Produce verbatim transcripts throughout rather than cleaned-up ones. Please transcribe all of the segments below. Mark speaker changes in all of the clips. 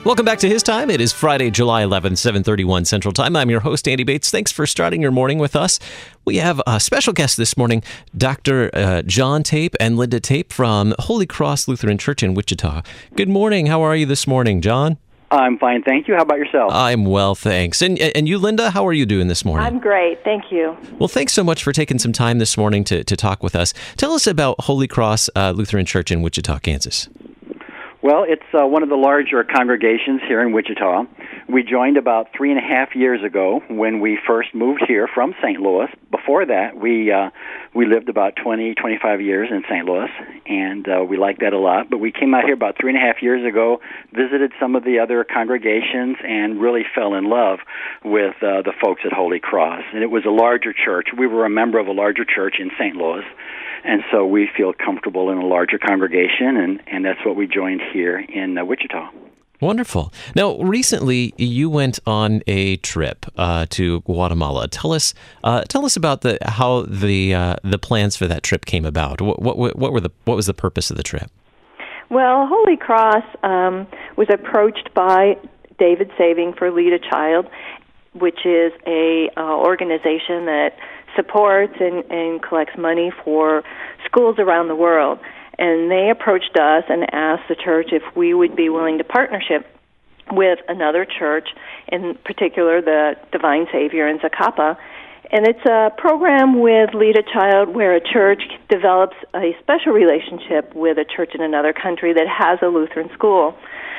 Speaker 1: Welcome back to His Time. It is Friday, July eleventh, seven thirty-one Central Time. I'm your host, Andy Bates. Thanks for starting your morning with us. We have a special guest this morning, Doctor Uh, John Tape and Linda Tape from Holy Cross Lutheran Church in Wichita. Good morning. How are you this morning, John?
Speaker 2: I'm fine, thank you. How about yourself?
Speaker 1: I'm well, thanks. And and you, Linda, how are you doing this morning?
Speaker 3: I'm great, thank you.
Speaker 1: Well, thanks so much for taking some time this morning to, to talk with us. Tell us about Holy Cross uh, Lutheran Church in Wichita, Kansas.
Speaker 2: Well, it's uh, one of the larger congregations here in Wichita. We joined about three and a half years ago when we first moved here from Saint Louis. Before that, we uh, we lived about twenty, twenty-five years in Saint Louis, and uh, we liked that a lot. But we came out here about three and a half years ago, visited some of the other congregations, and really fell in love with uh, the folks at Holy Cross. And it was a larger church. We were a member of a larger church in Saint Louis, and so we feel comfortable in a larger congregation, and, and that's what we joined here in uh, Wichita.
Speaker 1: Wonderful. Now, recently you went on a trip uh, to Guatemala. Tell us, uh, tell us about the how the uh, the plans for that trip came about. What, what what were the what was the purpose of the trip?
Speaker 3: Well, Holy Cross um, was approached by David Saving for Lead a Child, which is a uh, organization that supports and, and collects money for schools around the world. And they approached us and asked the church if we would be willing to partnership with another church, in particular the Divine Savior in Zacapa. And it's a program with Lead a Child where a church develops a special relationship with a church in another country that has a Lutheran school.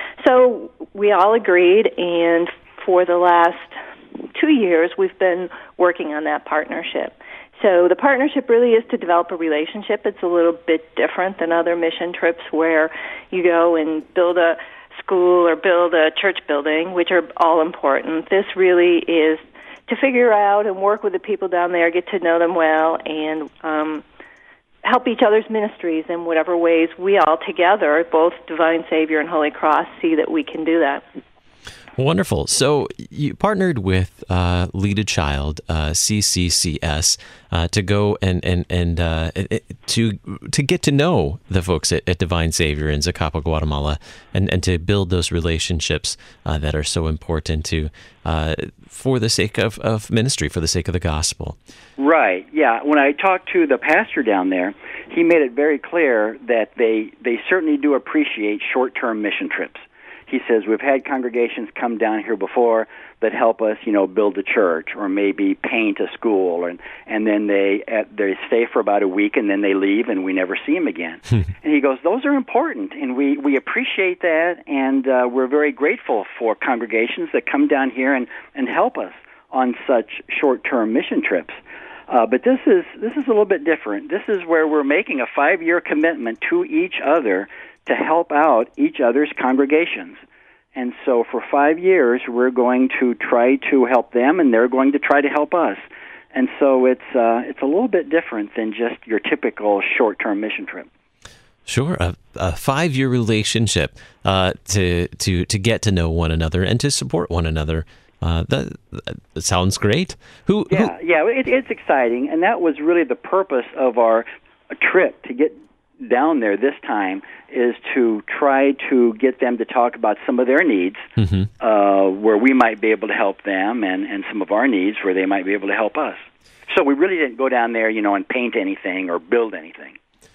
Speaker 3: So we all agreed, and for the last two years we've been working on that partnership. So the partnership really is to develop a relationship. It's a little bit different than other mission trips where you go and build a school or build a church building, which are all important. This really is to figure out and work with the people down there, get to know them well, and um, help each other's ministries in whatever ways we all together, both Divine Savior and Holy Cross, see that we can do that.
Speaker 1: Wonderful. So you partnered with uh, Lead a Child, uh, C C C S, uh, to go and and and uh, to to get to know the folks at, at Divine Savior in Zacapa, Guatemala, and, and to build those relationships uh, that are so important to uh, for the sake of, of ministry, for the sake of the gospel.
Speaker 2: Right. Yeah. When I talked to the pastor down there, he made it very clear that they they certainly do appreciate short-term mission trips. He says, we've had congregations come down here before that help us, you know, build a church or maybe paint a school, and and then they at, they stay for about a week and then they leave and we never see them again. And he goes, those are important, and we, we appreciate that, and uh, we're very grateful for congregations that come down here and, and help us on such short-term mission trips. Uh, but this is this is a little bit different. This is where we're making a five-year commitment to each other to help out each other's congregations. And so for five years, we're going to try to help them, and they're going to try to help us. And so it's uh, it's a little bit different than just your typical short-term mission trip.
Speaker 1: Sure, a, a five-year relationship uh, to to to get to know one another and to support one another. Uh, that, that sounds great. Who?
Speaker 2: Yeah,
Speaker 1: who?
Speaker 2: yeah, it, it's exciting, and that was really the purpose of our trip to get down there this time, is to try to get them to talk about some of their needs, mm-hmm. uh, where we might be able to help them, and, and some of our needs where they might be able to help us. So we really didn't go down there, you know, and paint anything or build anything.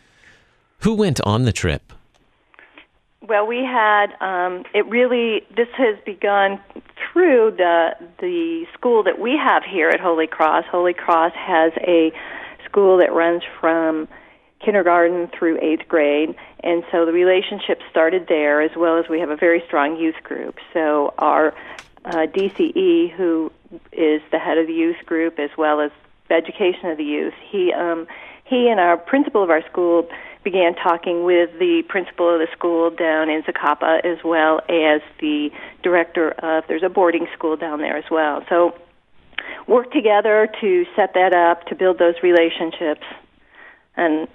Speaker 1: Who went on the trip?
Speaker 3: Well, we had, um, it really, this has begun through the the school that we have here at Holy Cross. Holy Cross has a school that runs from kindergarten through eighth grade, and so the relationship started there, as well as we have a very strong youth group. So our uh, D C E, who is the head of the youth group, as well as the education of the youth, he um, he and our principal of our school began talking with the principal of the school down in Zacapa, as well as the director of, there's a boarding school down there as well. So work together to set that up, to build those relationships, and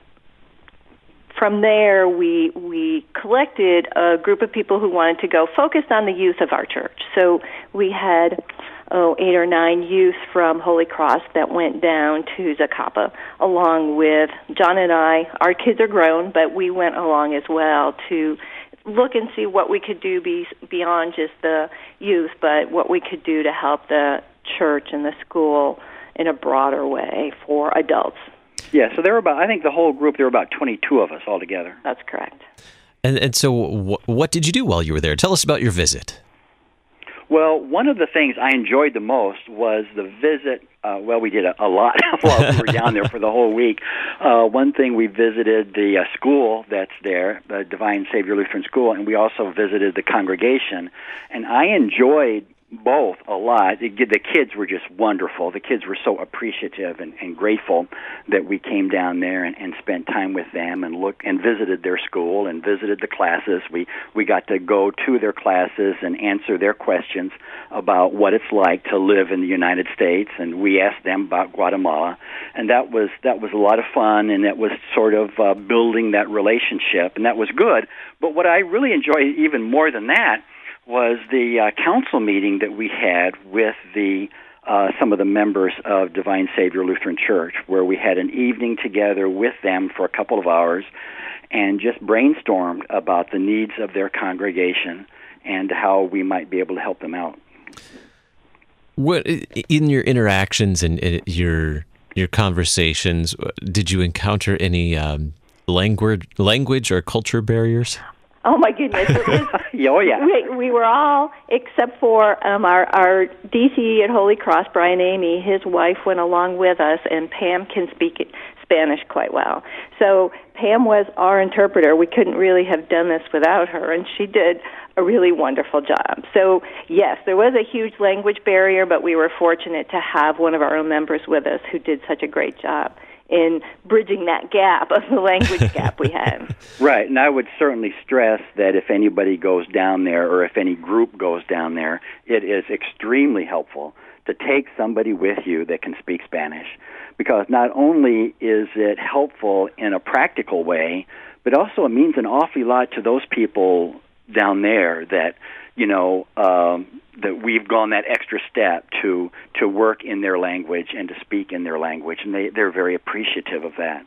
Speaker 3: from there, we we collected a group of people who wanted to go, focused on the youth of our church. So we had oh, eight or nine youth from Holy Cross that went down to Zacapa, along with John and I. Our kids are grown, but we went along as well to look and see what we could do be, beyond just the youth, but what we could do to help the church and the school in a broader way for adults.
Speaker 2: Yeah, so there were about, I think the whole group, there were about twenty-two of us altogether.
Speaker 3: That's correct.
Speaker 1: And and so wh- what did you do while you were there? Tell us about your visit.
Speaker 2: Well, one of the things I enjoyed the most was the visit. Uh, well, we did a, a lot while we were down there for the whole week. Uh, one thing, we visited the uh, school that's there, the Divine Savior Lutheran School, and we also visited the congregation. And I enjoyed both a lot. The the kids were just wonderful. The kids were so appreciative and, and grateful that we came down there and, and spent time with them and look and visited their school and visited the classes. We we got to go to their classes and answer their questions about what it's like to live in the United States, and we asked them about Guatemala, and that was that was a lot of fun, and it was sort of uh, building that relationship, and that was good. But what I really enjoyed even more than that was the uh, council meeting that we had with the uh, some of the members of Divine Savior Lutheran Church, where we had an evening together with them for a couple of hours and just brainstormed about the needs of their congregation and how we might be able to help them out.
Speaker 1: What in your interactions and your your conversations, did you encounter any um, language language or culture barriers?
Speaker 3: Oh, my goodness. It was,
Speaker 2: oh, yeah.
Speaker 3: We, we were all, except for um, our, our D C E at Holy Cross, Brian Amy, his wife went along with us, and Pam can speak Spanish quite well. So Pam was our interpreter. We couldn't really have done this without her, and she did a really wonderful job. So, yes, there was a huge language barrier, but we were fortunate to have one of our own members with us who did such a great job in bridging that gap of the language gap we had.
Speaker 2: Right, and I would certainly stress that if anybody goes down there or if any group goes down there, it is extremely helpful to take somebody with you that can speak Spanish, because not only is it helpful in a practical way, but also it means an awful lot to those people down there that, you know, um, that we've gone that extra step to to work in their language and to speak in their language, and they, they're very appreciative of that.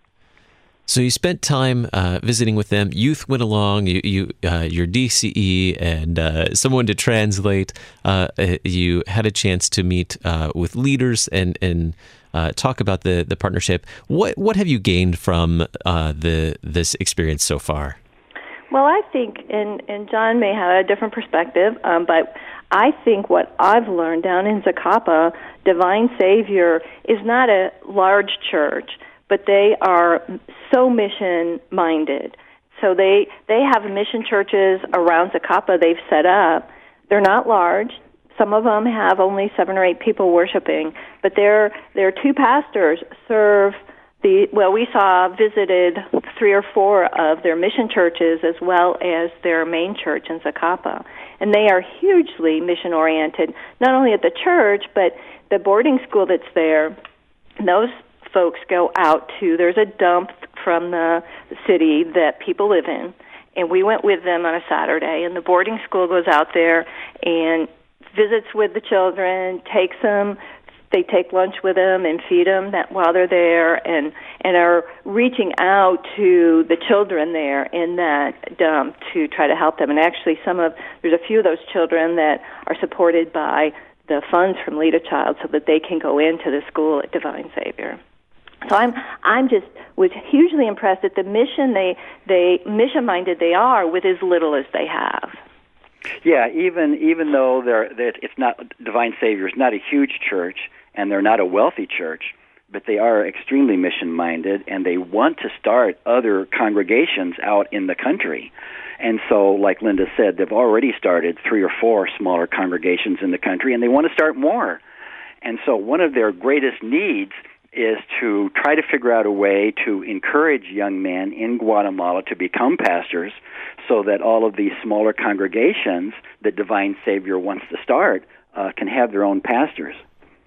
Speaker 1: So you spent time uh, visiting with them. Youth went along. You, you uh, your D C E and uh, someone to translate. Uh, you had a chance to meet uh, with leaders and and uh, talk about the, the partnership. What what have you gained from uh, the this experience so far?
Speaker 3: Well, I think, and, and John may have a different perspective, um, but I think what I've learned down in Zacapa, Divine Savior is not a large church, but they are so mission-minded. So they, they have mission churches around Zacapa they've set up. They're not large. Some of them have only seven or eight people worshiping, but their their two pastors serve the, well, we saw, visited three or four of their mission churches as well as their main church in Zacapa. And they are hugely mission-oriented, not only at the church, but the boarding school that's there. Those folks go out to, there's a dump from the city that people live in, and we went with them on a Saturday, and the boarding school goes out there and visits with the children, takes them. They take lunch with them and feed them that while they're there, and and are reaching out to the children there in that dump to try to help them. And actually, some of there's a few of those children that are supported by the funds from Lead a Child, so that they can go into the school at Divine Savior. So I'm I'm just was hugely impressed at the mission they they mission minded they are with as little as they have.
Speaker 2: Yeah, even even though they're, they're it's not Divine Savior is not a huge church, and they're not a wealthy church, but they are extremely mission-minded, and they want to start other congregations out in the country. And so, like Linda said, they've already started three or four smaller congregations in the country, and they want to start more. And so one of their greatest needs is to try to figure out a way to encourage young men in Guatemala to become pastors, so that all of these smaller congregations that Divine Savior wants to start uh, can have their own pastors.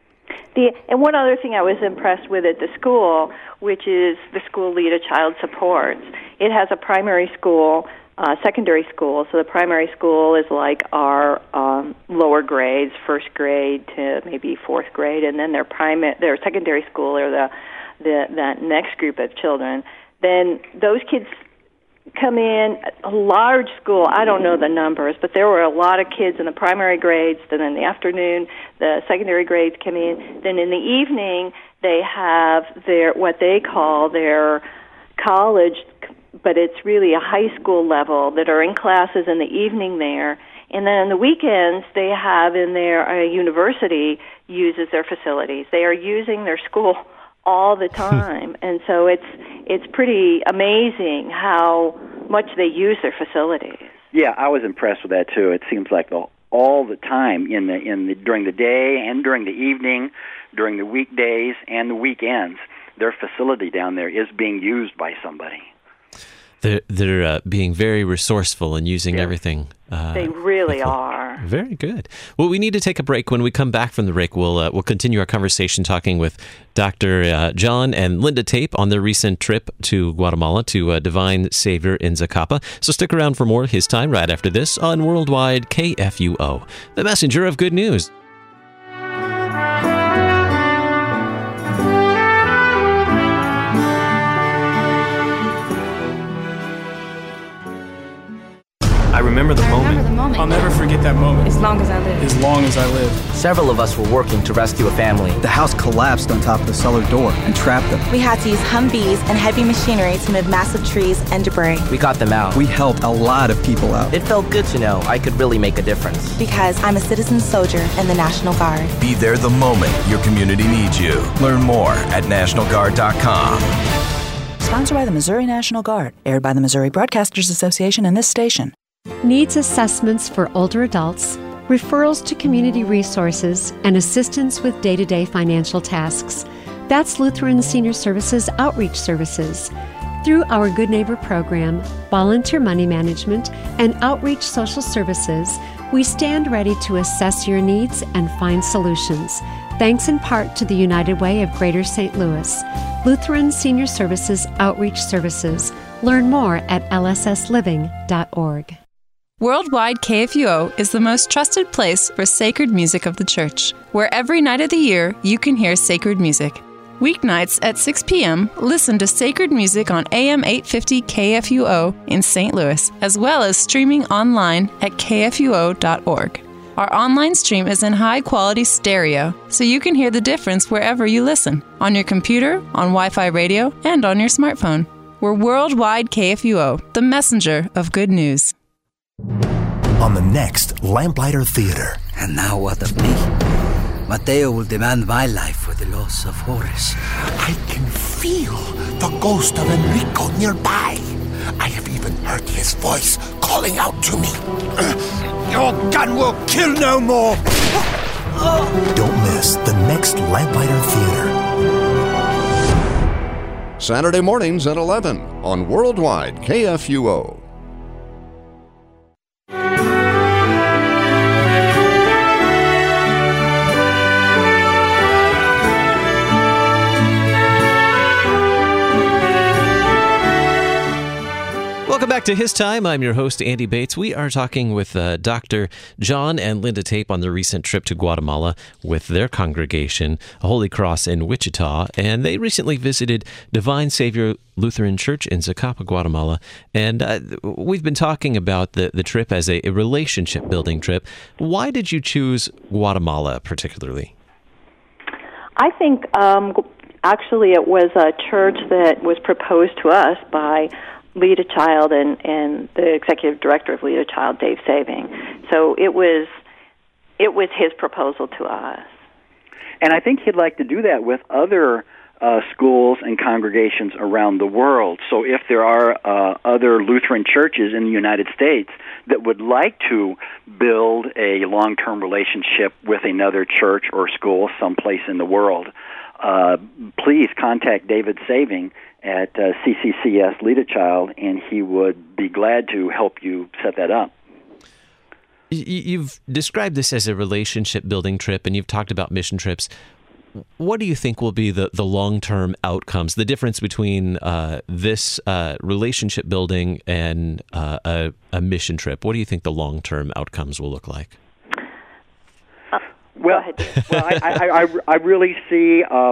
Speaker 3: The, and one other thing I was impressed with at the school, which is the school Lead a Child supports. It has a primary school, uh, secondary school. So the primary school is like our um, lower grades, first grade to maybe fourth grade, and then their primary, their secondary school, or the, the that next group of children. Then those kids come in, a large school, I don't know the numbers, but there were a lot of kids in the primary grades. Then in the afternoon, the secondary grades come in. Then in the evening, they have their what they call their college, but it's really a high school level that are in classes in the evening there. And then on the weekends, they have in there a university uses their facilities. They are using their school all the time, and so it's it's pretty amazing how much they use their facilities.
Speaker 2: Yeah, I was impressed with that too. It seems like the, all the time in the in the during the day and during the evening, during the weekdays and the weekends, their facility down there is being used by somebody.
Speaker 1: They're, they're uh, being very resourceful and using
Speaker 2: yeah.
Speaker 1: everything. Uh,
Speaker 3: they really are.
Speaker 1: Very good. Well, we need to take a break. When we come back from the break, we'll uh, we'll continue our conversation talking with Doctor Uh, John and Linda Tape on their recent trip to Guatemala to uh, Divine Savior in Zacapa. So stick around for more of His Time right after this on Worldwide K F U O, the messenger of good news.
Speaker 4: I remember the moment.
Speaker 5: Remember the moment.
Speaker 6: I'll never forget that moment.
Speaker 5: As long as I live.
Speaker 6: As long as I live.
Speaker 4: Several of us were working to rescue a family.
Speaker 7: The house collapsed on top of the cellar door and trapped them.
Speaker 8: We had to use Humvees and heavy machinery to move massive trees and debris.
Speaker 4: We got them out.
Speaker 7: We helped a lot of people out.
Speaker 4: It felt good to know I could really make a difference.
Speaker 8: Because I'm a citizen soldier in the National Guard.
Speaker 9: Be there the moment your community needs you. Learn more at national guard dot com.
Speaker 10: Sponsored by the Missouri National Guard. Aired by the Missouri Broadcasters Association and this station.
Speaker 11: Needs assessments for older adults, referrals to community resources, and assistance with day-to-day financial tasks. That's Lutheran Senior Services Outreach Services. Through our Good Neighbor program, volunteer money management, and outreach social services, we stand ready to assess your needs and find solutions. Thanks in part to the United Way of Greater Saint Louis. Lutheran Senior Services Outreach Services. Learn more at L S S living dot org.
Speaker 12: Worldwide K F U O is the most trusted place for sacred music of the church, where every night of the year you can hear sacred music. Weeknights at six p.m., listen to sacred music on A M eight fifty K F U O in Saint Louis, as well as streaming online at K F U O dot org. Our online stream is in high-quality stereo, so you can hear the difference wherever you listen, on your computer, on Wi-Fi radio, and on your smartphone. We're Worldwide K F U O, the messenger of good news.
Speaker 9: On the next Lamplighter Theater.
Speaker 13: And now what of me? Mateo will demand my life for the loss of Horace.
Speaker 14: I can feel the ghost of Enrico nearby. I have even heard his voice calling out to me. Your gun will kill no more.
Speaker 9: Don't miss the next Lamplighter Theater.
Speaker 15: Saturday mornings at eleven on Worldwide K F U O.
Speaker 1: Welcome back to His Time. I'm your host, Andy Bates. We are talking with uh, Doctor John and Linda Tape on their recent trip to Guatemala with their congregation, Holy Cross in Wichita, and they recently visited Divine Savior Lutheran Church in Zacapa, Guatemala. And uh, we've been talking about the, the trip as a, a relationship-building trip. Why did you choose Guatemala particularly?
Speaker 3: I think um, actually it was a church that was proposed to us by Lead a Child and, and the executive director of Lead a Child, Dave Saving. So it was it was his proposal to us.
Speaker 2: And I think he'd like to do that with other uh, schools and congregations around the world. So if there are uh, other Lutheran churches in the United States that would like to build a long-term relationship with another church or school someplace in the world, uh, please contact David Saving at uh, C C C S Lead a Child, and he would be glad to help you set that up.
Speaker 1: You've described this as a relationship-building trip, and you've talked about mission trips. What do you think will be the, the long-term outcomes, the difference between uh, this uh, relationship-building and uh, a, a mission trip? What do you think the long-term outcomes will look like?
Speaker 3: Uh,
Speaker 2: well, well I, I, I, I really see... Uh,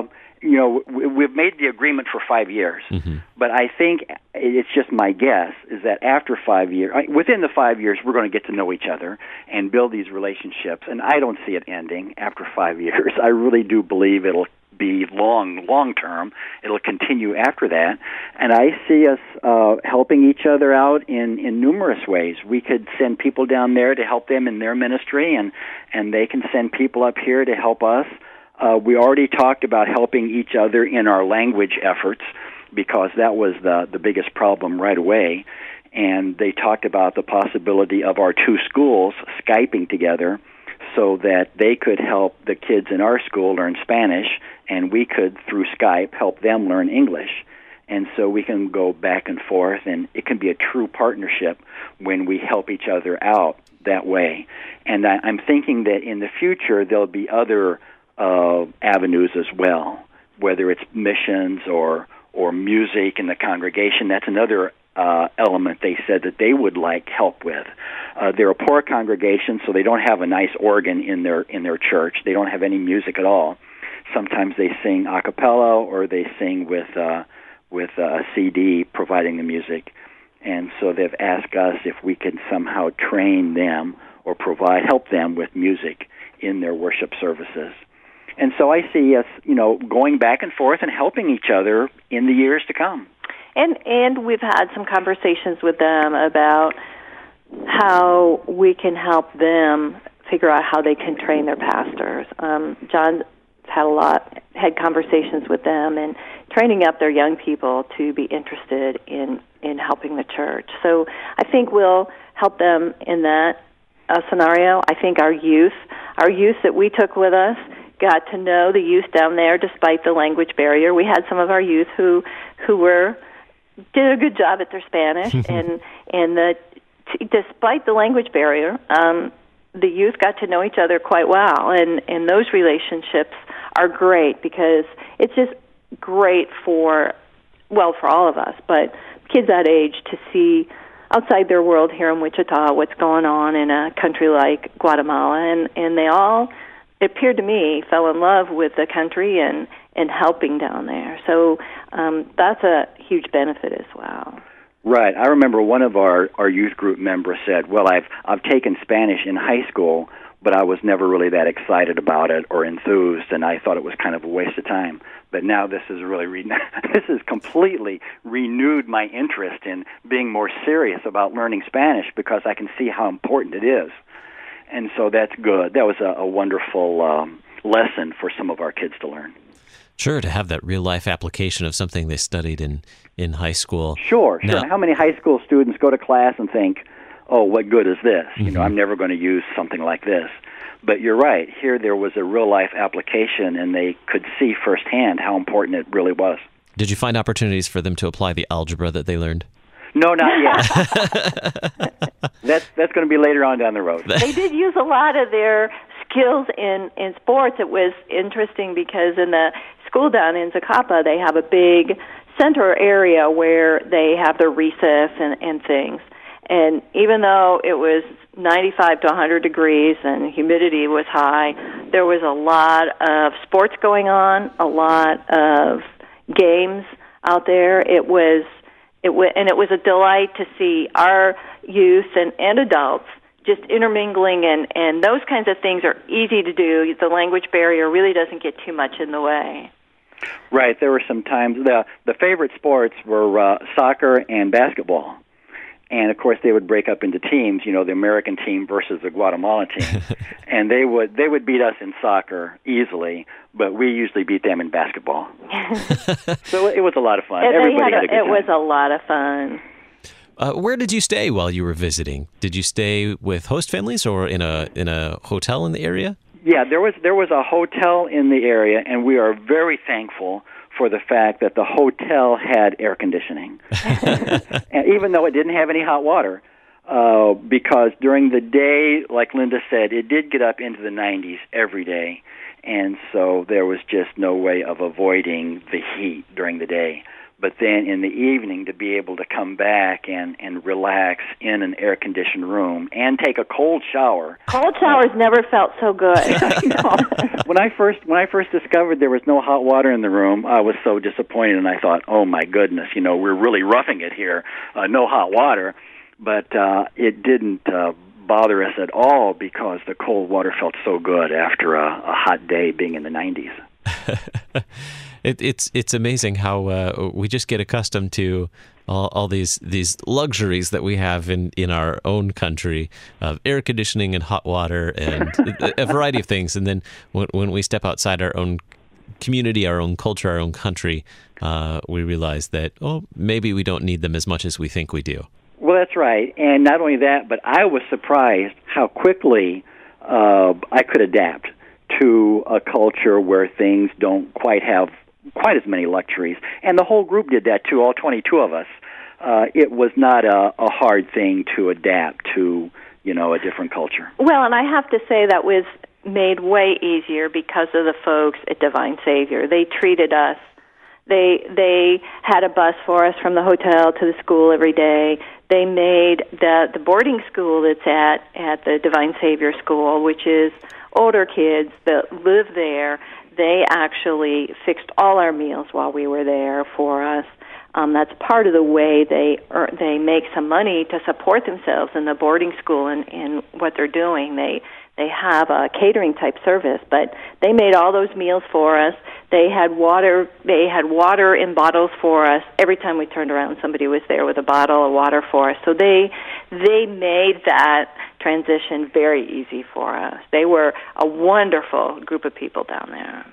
Speaker 2: you know, we've made the agreement for five years, mm-hmm. but I think it's just my guess is that after five years, within the five years, we're going to get to know each other and build these relationships. And I don't see it ending after five years. I really do believe it'll be long, long term. It'll continue after that. And I see us uh, helping each other out in, in numerous ways. We could send people down there to help them in their ministry, and, and they can send people up here to help us. Uh, we already talked about helping each other in our language efforts because that was the, the biggest problem right away. And they talked about the possibility of our two schools Skyping together so that they could help the kids in our school learn Spanish, and we could, through Skype, help them learn English. And so we can go back and forth, and it can be a true partnership when we help each other out that way. And I, I'm thinking that in the future there'll be other uh, avenues as well, whether it's missions or or music in the congregation. That's another uh, element they said that they would like help with. Uh, they're a poor congregation, so they don't have a nice organ in their in their church. They don't have any music at all. Sometimes they sing a cappella, or they sing with uh, with a C D providing the music. And so they've asked us if we can somehow train them or provide help them with music in their worship services. And so I see us, you know, going back and forth and helping each other in the years to come.
Speaker 3: And and we've had some conversations with them about how we can help them figure out how they can train their pastors. Um, John's had a lot, had conversations with them and training up their young people to be interested in, in helping the church. So I think we'll help them in that uh, scenario. I think our youth, our youth that we took with us, got to know the youth down there despite the language barrier. We had some of our youth who who were did a good job at their Spanish, and and the t- despite the language barrier, um, the youth got to know each other quite well, and and those relationships are great because it's just great for well for all of us, but kids that age to see outside their world here in Wichita what's going on in a country like Guatemala, and and they all, it appeared to me, fell in love with the country and, and helping down there. So um, that's a huge benefit as well.
Speaker 2: Right. I remember one of our, our youth group members said, well, I've I've taken Spanish in high school, but I was never really that excited about it or enthused, and I thought it was kind of a waste of time. But now this is really re- this has completely renewed my interest in being more serious about learning Spanish because I can see how important it is. And so that's good. That was a, a wonderful um, lesson for some of our kids to learn.
Speaker 1: Sure, to have that real-life application of something they studied in, in high school.
Speaker 2: Sure, sure. Now, how many high school students go to class and think, oh, what good is this? Mm-hmm. You know, I'm never going to use something like this. But you're right. Here there was a real-life application, and they could see firsthand how important it really was.
Speaker 1: Did you find opportunities for them to apply the algebra that they learned?
Speaker 2: No, not yet. that's that's going to be later on down the road.
Speaker 3: They did use a lot of their skills in, in sports. It was interesting because in the school down in Zacapa, they have a big center area where they have their recess and, and things. And even though it was ninety-five to one hundred degrees and humidity was high, there was a lot of sports going on, a lot of games out there. It was... It w- and it was a delight to see our youth and, and adults just intermingling, and, and those kinds of things are easy to do. The language barrier really doesn't get too much in the way.
Speaker 2: Right. There were some times, the, the favorite sports were uh, soccer and basketball. And, of course, they would break up into teams, you know, the American team versus the Guatemalan team. And they would they would beat us in soccer easily, but we usually beat them in basketball. So it was a lot of fun.
Speaker 3: It,
Speaker 2: Everybody
Speaker 3: had a,
Speaker 2: had a good
Speaker 3: it
Speaker 2: time.
Speaker 3: was a lot of fun.
Speaker 1: Uh, where did you stay while you were visiting? Did you stay with host families or in a in a hotel in the area?
Speaker 2: Yeah, there was there was a hotel in the area, and we are very thankful for the fact that the hotel had air conditioning, and even though it didn't have any hot water, uh, because during the day, like Linda said, it did get up into the nineties every day, and so there was just no way of avoiding the heat during the day. but then in the evening to be able to come back and, and relax in an air-conditioned room and take a cold shower.
Speaker 3: Cold showers uh, never felt so good.
Speaker 2: when I first when I first discovered there was no hot water in the room, I was so disappointed, and I thought, oh my goodness, you know, we're really roughing it here, uh, no hot water. But uh, it didn't uh, bother us at all because the cold water felt so good after a, a hot day being in the nineties.
Speaker 1: It, it's it's amazing how uh, we just get accustomed to all, all these these luxuries that we have in, in our own country of air conditioning and hot water and a variety of things. And then when, when we step outside our own community, our own culture, our own country, uh, we realize that, oh, maybe we don't need them as much as we think we do.
Speaker 2: Well, that's right. And not only that, but I was surprised how quickly uh, I could adapt to a culture where things don't quite have quite as many luxuries. And the whole group did that, too, all twenty-two of us. Uh, it was not a, a hard thing to adapt to, you know, a different culture.
Speaker 3: Well, and I have to say that was made way easier because of the folks at Divine Savior. They treated us. They they had a bus for us from the hotel to the school every day. They made the the boarding school that's at, at the Divine Savior School, which is older kids that live there. They actually fixed all our meals while we were there for us. Um, that's part of the way they earn, they make some money to support themselves in the boarding school and, and what they're doing. They they have a catering type service, but they made all those meals for us. They had water. They had water in bottles for us. Every time we turned around, somebody was there with a bottle of water for us. So they they made that transition very easy for us. They were a wonderful group of people down there.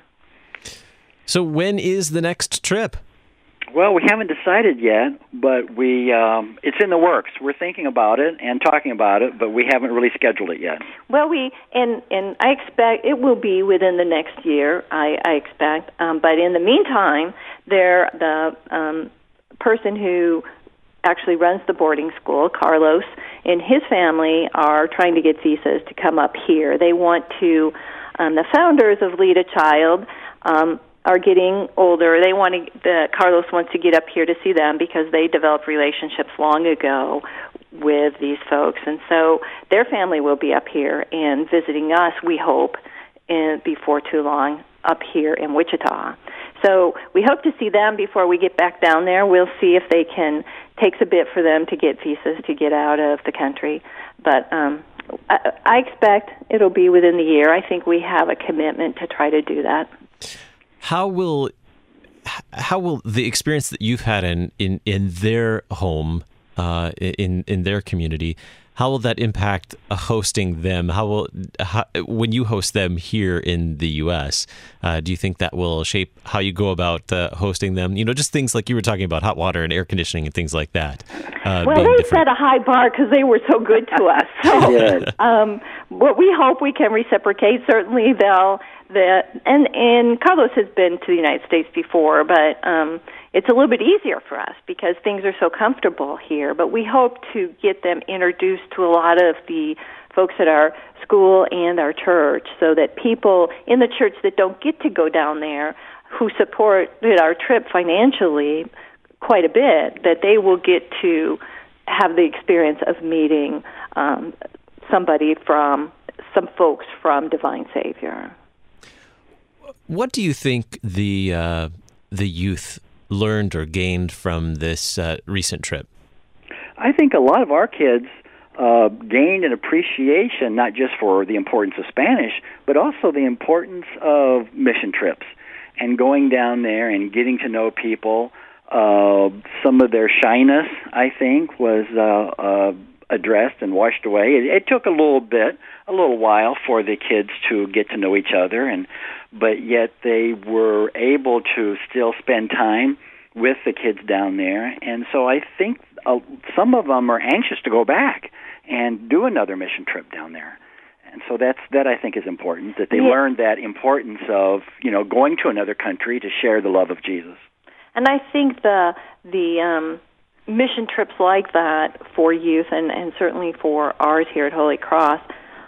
Speaker 1: So when is the next trip?
Speaker 2: Well, we haven't decided yet, but we um, it's in the works. We're thinking about it and talking about it, but we haven't really scheduled it yet.
Speaker 3: Well, we and and I expect it will be within the next year. I, I expect, um, but in the meantime, there the um, person who actually runs the boarding school, Carlos, and his family are trying to get visas to come up here. They want to. Um, the founders of Lead a Child. Um, are getting older. They want to, the, Carlos wants to get up here to see them because they developed relationships long ago with these folks. And so their family will be up here and visiting us, we hope, in, before too long, up here in Wichita. So we hope to see them before we get back down there. We'll see if they can, takes a bit for them to get visas to get out of the country. But um, I, I expect it'll be within the year. I think we have a commitment to try to do that.
Speaker 1: How will how will the experience that you've had in, in, in their home, uh, in in their community, how will that impact uh, hosting them? How will how, when you host them here in the U S, uh, do you think that will shape how you go about uh, hosting them? You know, just things like you were talking about, hot water and air conditioning and things like that. Uh,
Speaker 3: well, they different. set a high bar because they were so good to us. So, um, what we hope we can reciprocate. Certainly, they'll. The, and, and Carlos has been to the United States before, but um, it's a little bit easier for us because things are so comfortable here. But we hope to get them introduced to a lot of the folks at our school and our church so that people in the church that don't get to go down there, who supported our trip financially quite a bit, that they will get to have the experience of meeting um, somebody from, some folks from Divine Savior.
Speaker 1: What do you think the uh, the youth learned or gained from this uh, recent trip?
Speaker 2: I think a lot of our kids uh, gained an appreciation not just for the importance of Spanish, but also the importance of mission trips and going down there and getting to know people. Uh, some of their shyness, I think, was uh, uh, addressed and washed away. It, it took a little bit, a little while for the kids to get to know each other, and but yet they were able to still spend time with the kids down there. And so I think uh, some of them are anxious to go back and do another mission trip down there. And so that's that I think is important, that they yeah. learned that importance of, you know, going to another country to share the love of Jesus.
Speaker 3: And I think the the um, mission trips like that for youth, and, and certainly for ours here at Holy Cross,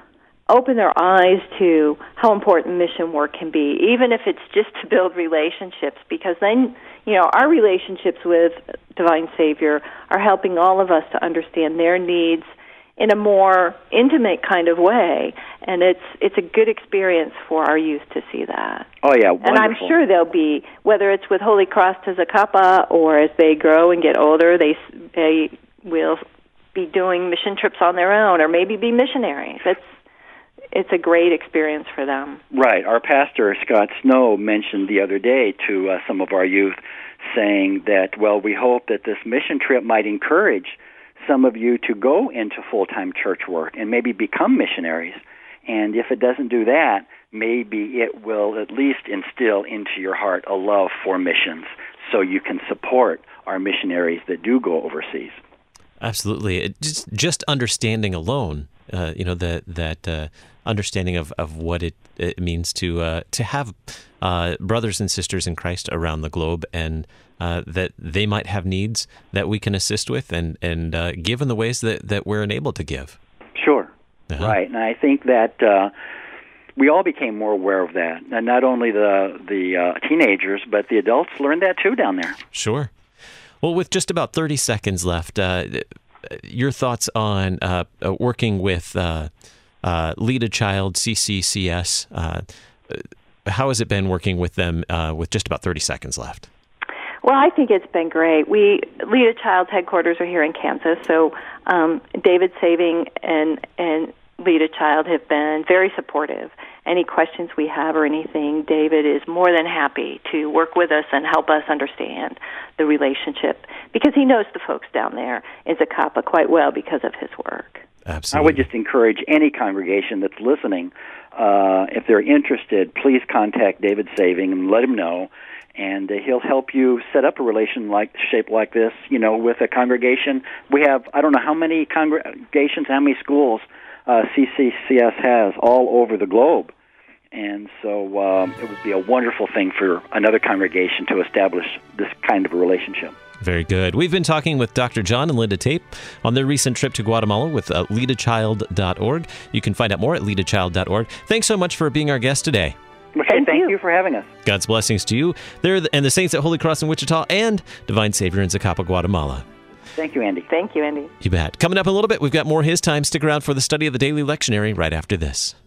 Speaker 3: open their eyes to how important mission work can be, even if it's just to build relationships, because then, you know, our relationships with Divine Savior are helping all of us to understand their needs in a more intimate kind of way, and it's it's a good experience for our youth to see that.
Speaker 2: Oh, yeah, wonderful.
Speaker 3: And I'm sure they'll be, whether it's with Holy Cross Tezcapa or as they grow and get older, they they will be doing mission trips on their own, or maybe be missionaries. It's it's a great experience for them.
Speaker 2: Right. Our pastor, Scott Snow, mentioned the other day to uh, some of our youth, saying that, well, we hope that this mission trip might encourage some of you to go into full-time church work and maybe become missionaries. And if it doesn't do that, maybe it will at least instill into your heart a love for missions so you can support our missionaries that do go overseas.
Speaker 1: Absolutely. It just, just understanding alone, uh, you know, that that uh, understanding of, of what it, it means to uh, to have uh, brothers and sisters in Christ around the globe, and uh, that they might have needs that we can assist with, and and uh, give in the ways that, that we're enabled to give.
Speaker 2: Sure.
Speaker 1: Uh-huh.
Speaker 2: Right. And I think that uh, we all became more aware of that. And not only the the uh, teenagers, but the adults learned that too down there.
Speaker 1: Sure. Well, with just about thirty seconds left, uh, your thoughts on uh, working with uh, uh, Lead a Child, C C C S. Uh, how has it been working with them uh, with just about thirty seconds left?
Speaker 3: Well, I think it's been great. We Lead a Child's headquarters are here in Kansas, so um, David Saving and and Lead a Child have been very supportive. Any questions we have or anything, David is more than happy to work with us and help us understand the relationship, because he knows the folks down there in Zacapa quite well because of his work.
Speaker 1: Absolutely.
Speaker 2: I would just encourage any congregation that's listening, uh, if they're interested, please contact David Saving and let him know, and uh, he'll help you set up a relation like shape like this, you know, with a congregation. We have, I don't know how many congregations, how many schools uh, C C C S has all over the globe. And so um, it would be a wonderful thing for another congregation to establish this kind of a relationship.
Speaker 1: Very good. We've been talking with Doctor John and Linda Tape on their recent trip to Guatemala with uh, lead a child dot org. You can find out more at lead a child dot org. Thanks so much for being our guest today.
Speaker 2: Okay, thank, thank you. you for having us.
Speaker 1: God's blessings to you there and the saints at Holy Cross in Wichita and Divine Savior in Zacapa, Guatemala.
Speaker 2: Thank you, Andy.
Speaker 3: Thank you, Andy.
Speaker 1: You bet. Coming up in a little bit, we've got more His Time. Stick around for the study of the Daily Lectionary right after this.